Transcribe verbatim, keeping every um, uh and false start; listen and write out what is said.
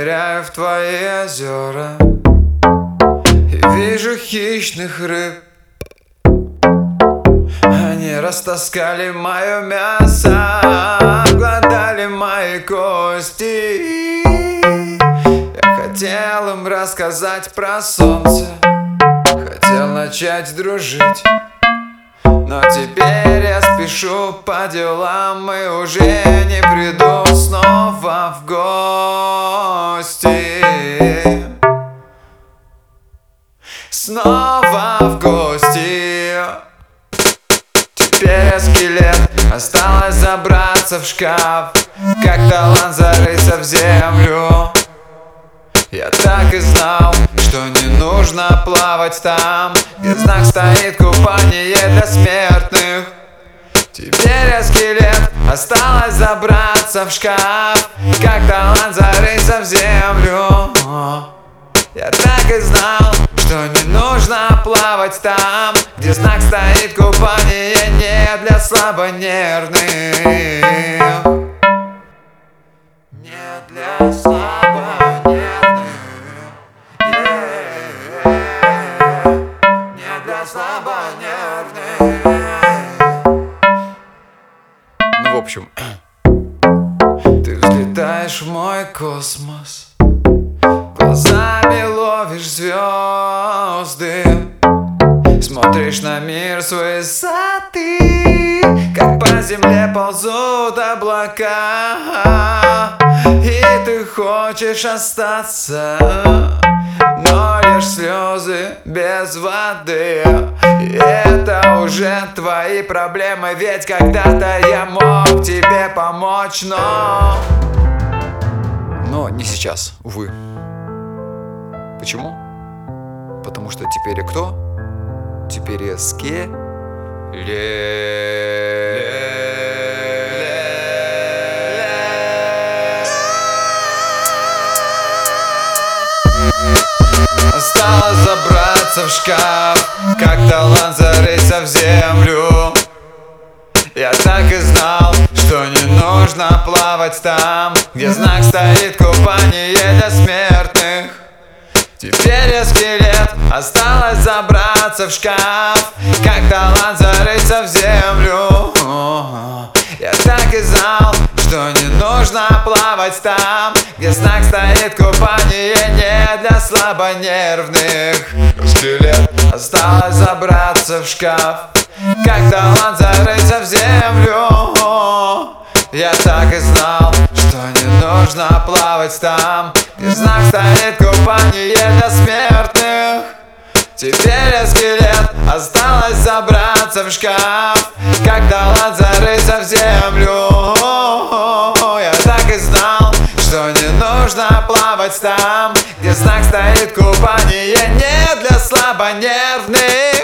Ныряю в твои озера и вижу хищных рыб. Они растаскали мое мясо, глодали мои кости. Я хотел им рассказать про солнце, хотел начать дружить, но теперь я спешу по делам и уже не приду снова в гости. Снова в гости. Теперь я скелет, осталось забраться в шкаф, как талант зарыться в землю. Я так и знал, что не нужно плавать там, где знак стоит купание для смертных. Теперь я скелет, осталось забраться в шкаф, как талант зарыться в землю. Я так и знал, что не нужно плавать там, где знак стоит купание не для слабонервных. Не для слабонервных. Не для слабонервных. Ну, в общем, ты взлетаешь в мой космос, глазами ловишь звезды, смотришь на мир с высоты, как по земле ползут облака. И ты хочешь остаться, но лишь слезы без воды. И это уже твои проблемы, ведь когда-то я мог тебе помочь, но... Но не сейчас, увы. Почему? Потому что теперь я кто? Теперь я скелет. Осталось забраться в шкаф, как талант зарыться в землю. Я так и знал, что не нужно плавать там, где знак стоит купание для смертных. Теперь я скелет, осталось забраться в шкаф, как талант зарыться в землю. Я так и знал, что не нужно плавать там, где знак стоит купание не для слабонервных. Скелет, осталось забраться в шкаф, как талант зарыться в землю. Я так и знал, что не нужно плавать там, где знак стоит купание для смертных. Теперь я скелет, осталось забраться в шкаф, как талант зарыться в землю. Я так и знал, что не нужно плавать там, где знак стоит купание не для слабонервных.